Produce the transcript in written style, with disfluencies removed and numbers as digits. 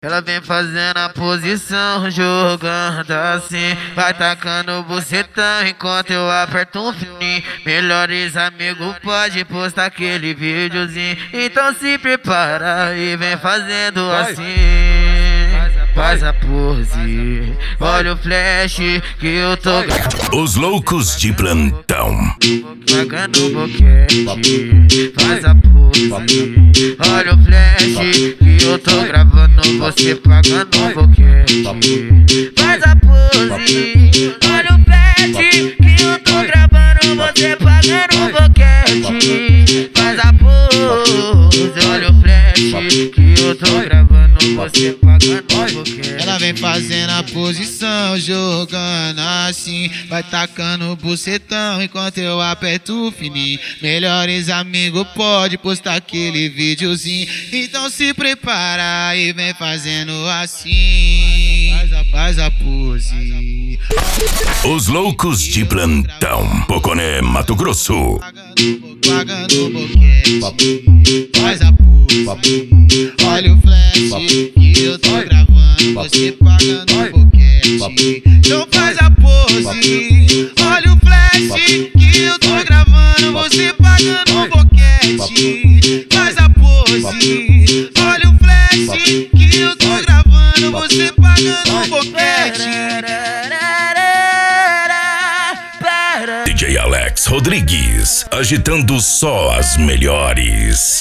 Ela vem fazendo a posição, jogando assim. Vai tacando bucetão enquanto eu aperto um fininho. Melhores amigos pode postar aquele videozinho. Então se prepara e vem fazendo assim. Faz a pose, olha o flash que eu tô Os loucos de plantão. pagando boquete. Faz a pose, olha o flash que eu tô gravando você pagando boquete. Faz a pose, olha o flash que eu tô gravando você pagando boquete. Faz a pose, olha o flash que eu tô gravando você pagando boquete. Ela vem fazendo a posição, jogando assim. Vai tacando o bucetão enquanto eu aperto o fininho. Melhores amigos pode postar aquele videozinho. Então se prepara e vem fazendo assim. Faz a pose. Os loucos de plantão. Poconé, Mato Grosso. Pagando boquete. Faz a pose. Olha o flash que eu tô gravando você pagando boquete. Então faz a pose. Olha o flash que eu tô gravando você pagando boquete. Faz a pose. Olha o flash que eu tô gravando você pagando boquete. DJ Alex Rodrigues, agitando só as melhores.